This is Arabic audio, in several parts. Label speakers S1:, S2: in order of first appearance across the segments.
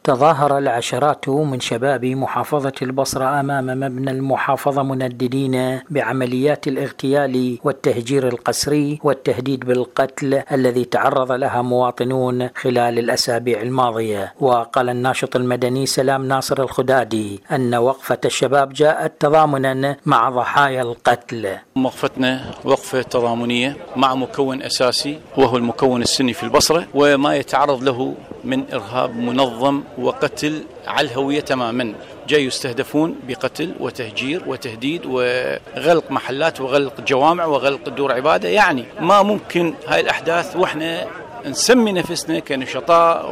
S1: تظاهر العشرات من شباب محافظة البصرة أمام مبنى المحافظة منددين بعمليات الاغتيال والتهجير القسري والتهديد بالقتل الذي تعرض لها مواطنون خلال الأسابيع الماضية. وقال الناشط المدني سلام ناصر الخدادي أن وقفة الشباب جاءت تضامنا مع ضحايا القتل.
S2: وقفتنا وقفة تضامنية مع مكون أساسي وهو المكون السني في البصرة، وما يتعرض له من إرهاب منظم وقتل على الهوية تماما. جاي يستهدفون بقتل وتهجير وتهديد وغلق محلات وغلق جوامع وغلق دور عبادة. يعني ما ممكن هاي الأحداث وإحنا نسمي نفسنا كنشطاء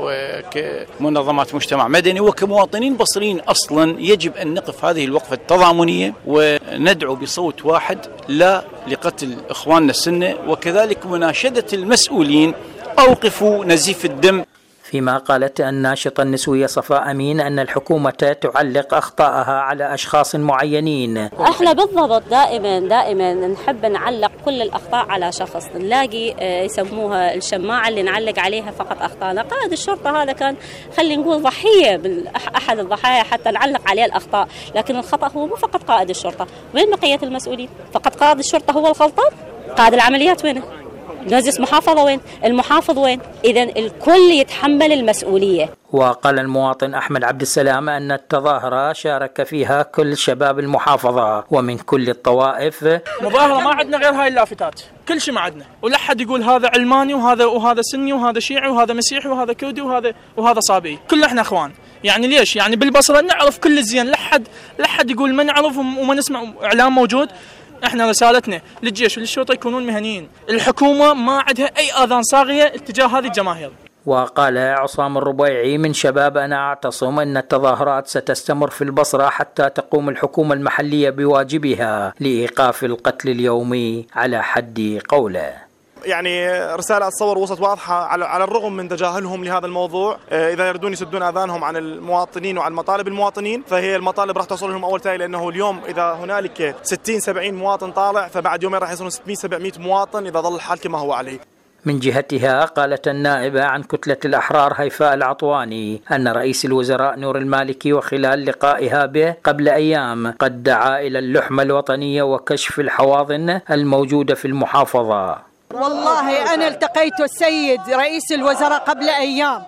S2: وكمنظمات مجتمع مدني وكمواطنين بصريين. أصلا يجب أن نقف هذه الوقفة التضامنية وندعو بصوت واحد لا لقتل إخواننا السنة، وكذلك مناشدة المسؤولين أوقفوا نزيف الدم.
S1: فيما قالت الناشطة النسوية صفاء أمين أن الحكومة تعلق أخطائها على أشخاص معينين.
S3: احنا بالضبط دائما نحب نعلق كل الأخطاء على شخص، نلاقي يسموها الشماعة اللي نعلق عليها فقط أخطاءنا. قائد الشرطة هذا كان خلينا نقول ضحية، أحد الضحايا حتى نعلق عليه الأخطاء، لكن الخطأ هو مو فقط قائد الشرطة. وين بقية المسؤولين؟ فقط قائد الشرطة هو الغلطان؟ قائد العمليات وينه؟ مجلس محافظة وين؟ المحافظ وين؟ إذن الكل يتحمل المسؤولية.
S1: وقال المواطن أحمد عبد السلام أن التظاهرة شارك فيها كل شباب المحافظة ومن كل الطوائف.
S4: مظاهرة ما عندنا غير هاي اللافتات، كل شيء ما عندنا، ولا حد يقول هذا علماني وهذا سني وهذا شيعي وهذا مسيحي وهذا كردي وهذا صابئي. كل احنا اخوان. يعني ليش؟ يعني بالبصرة نعرف كل الزين، لا حد يقول ما نعرف وما نسمع إعلام موجود. احنا رسالتنا للجيش وللشرطة يكونون مهنيين. الحكومة ما عندها اي اذان صاغية اتجاه هذه الجماهير.
S1: وقال عصام الربيعي من شباب أنا أعتصم أن التظاهرات ستستمر في البصرة حتى تقوم الحكومة المحلية بواجبها لإيقاف القتل اليومي على حد قوله.
S5: يعني رسالة أتصور وصلت واضحة على الرغم من تجاهلهم لهذا الموضوع. إذا يردون يسدون آذانهم عن المواطنين وعن مطالب المواطنين، فهي المطالب راح توصل لهم أول تالي، لأنه اليوم إذا هنالك 60-70 مواطن طالع، فبعد يومين راح يصيرون 600-700 مواطن إذا ظل الحال كما هو عليه.
S1: من جهتها قالت النائبة عن كتلة الأحرار هيفاء العطواني أن رئيس الوزراء نور المالكي وخلال لقائها به قبل أيام قد دعا إلى اللحمة الوطنية وكشف الحواضن الموجودة في المحافظة.
S6: والله أنا التقيت السيد رئيس الوزراء قبل أيام،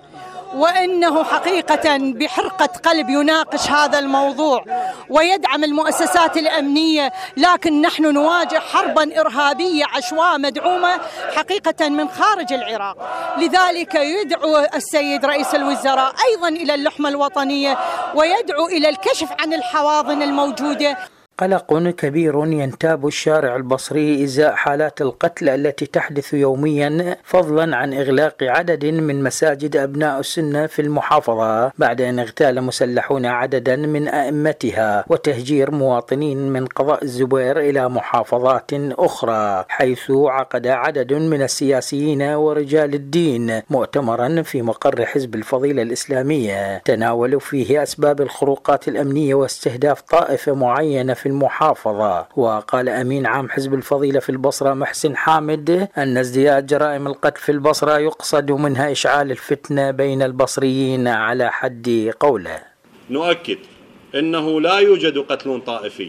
S6: وإنه حقيقة بحرقة قلب يناقش هذا الموضوع ويدعم المؤسسات الأمنية، لكن نحن نواجه حربا إرهابية عشواء مدعومة حقيقة من خارج العراق. لذلك يدعو السيد رئيس الوزراء أيضا إلى اللحمة الوطنية ويدعو إلى الكشف عن الحواضن الموجودة.
S1: قلق كبير ينتاب الشارع البصري إزاء حالات القتل التي تحدث يوميا، فضلا عن إغلاق عدد من مساجد أبناء السنة في المحافظة بعد أن اغتال مسلحون عددا من أئمتها وتهجير مواطنين من قضاء الزبير إلى محافظات أخرى، حيث عقد عدد من السياسيين ورجال الدين مؤتمرا في مقر حزب الفضيلة الإسلامية تناولوا فيه أسباب الخروقات الأمنية واستهداف طائفة معينة في المحافظة. وقال أمين عام حزب الفضيلة في البصرة محسن حامد أن ازدياد جرائم القتل في البصرة يقصد منها إشعال الفتنة بين البصريين على حد قوله.
S7: نؤكد أنه لا يوجد قتل طائفي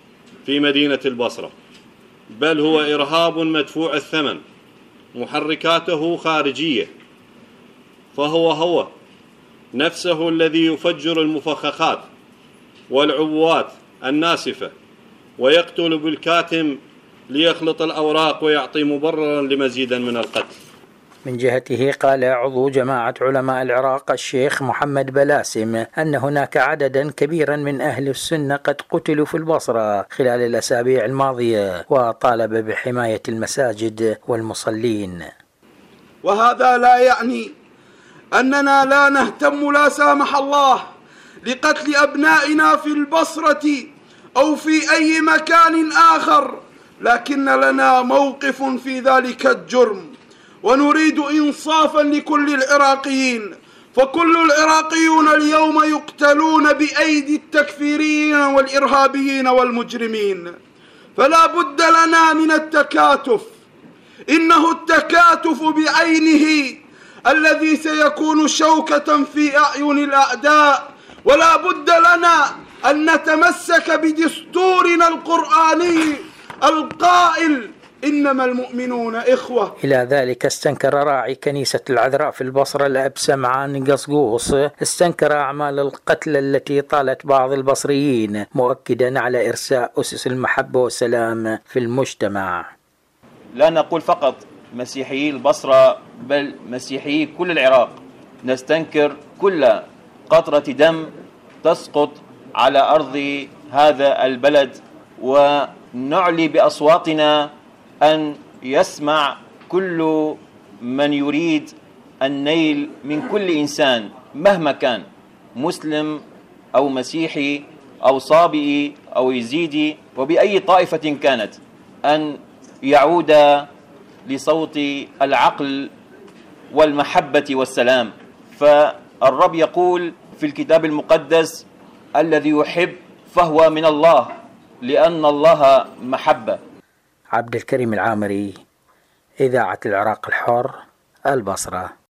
S7: في مدينة البصرة، بل هو إرهاب مدفوع الثمن، محركاته خارجية، فهو نفسه الذي يفجر المفخخات والعبوات الناسفة ويقتل بالكاتم ليخلط الأوراق ويعطي مبررا لمزيد من القتل.
S1: من جهته قال عضو جماعة علماء العراق الشيخ محمد بلاسم أن هناك عددا كبيرا من أهل السنة قد قتلوا في البصرة خلال الأسابيع الماضية، وطالب بحماية المساجد والمصلين.
S8: وهذا لا يعني أننا لا نهتم لا سامح الله لقتل أبنائنا في البصرة أو في أي مكان آخر، لكن لنا موقف في ذلك الجرم، ونريد إنصافا لكل العراقيين، فكل العراقيون اليوم يقتلون بأيدي التكفيريين والإرهابيين والمجرمين، فلا بد لنا من التكاتف. إنه التكاتف بعينه الذي سيكون شوكة في أعين الأعداء. ولا بد لنا أن نتمسك بدستورنا القرآني القائل إنما المؤمنون إخوة.
S1: إلى ذلك استنكر راعي كنيسة العذراء في البصرة الأب سمعان قصقوص استنكر أعمال القتل التي طالت بعض البصريين، مؤكدا على إرساء أسس المحبة والسلام في المجتمع.
S9: لا نقول فقط مسيحيي البصرة بل مسيحيي كل العراق، نستنكر كل قطرة دم تسقط على أرض هذا البلد، ونعلي بأصواتنا أن يسمع كل من يريد النيل من كل إنسان مهما كان، مسلم أو مسيحي أو صابئي أو يزيدي وبأي طائفة كانت، أن يعود لصوت العقل والمحبة والسلام. فالرب يقول في الكتاب المقدس: الذي يحب فهو من الله، لأن الله محبة.
S1: عبد الكريم العامري، إذاعة العراق الحر، البصرة.